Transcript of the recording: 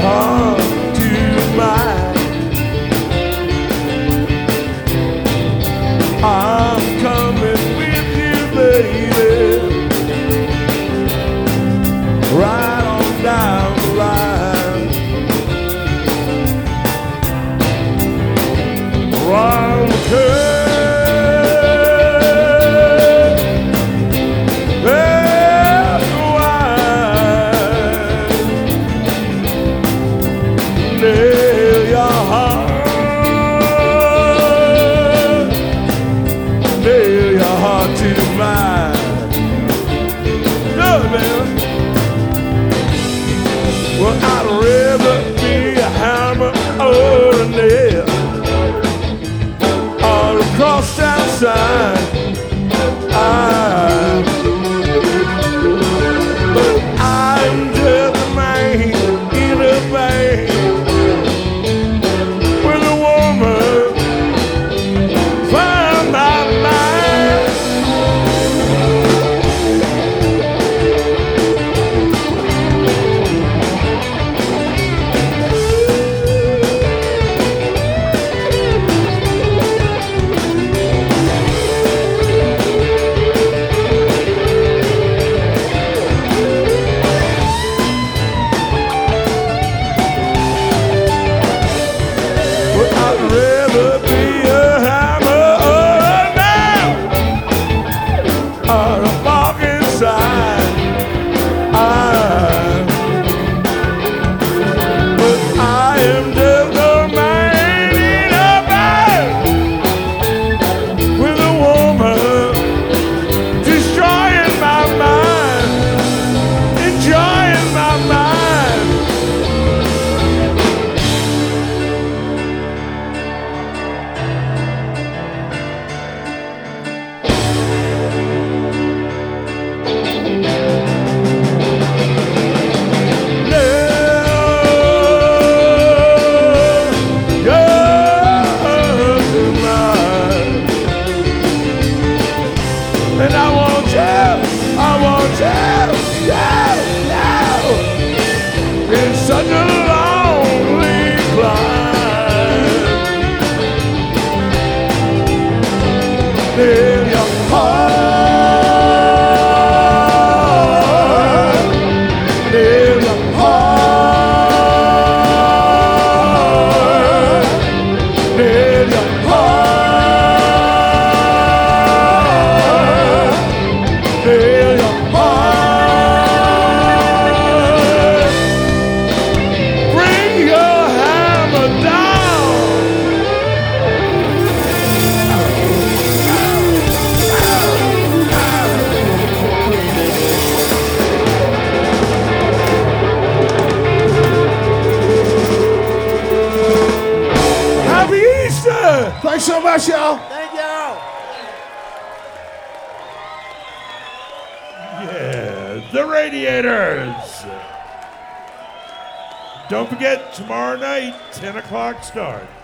heart to mine. I'm coming with you, baby, right on down the line. Around the curve. Nail your heart to mine. Good, man. Well, I'd rather be a hammer or a nail, or a cross outside. But I'm just a man in a band. And I want you, it's such a lonely climb. Nail your heart, nail your heart, nail your heart, nail your heart. Bring your hammer down. Happy Easter! Thanks so much, y'all. Thank you. Yeah, the Radiators. Don't forget, tomorrow night, 10 o'clock start.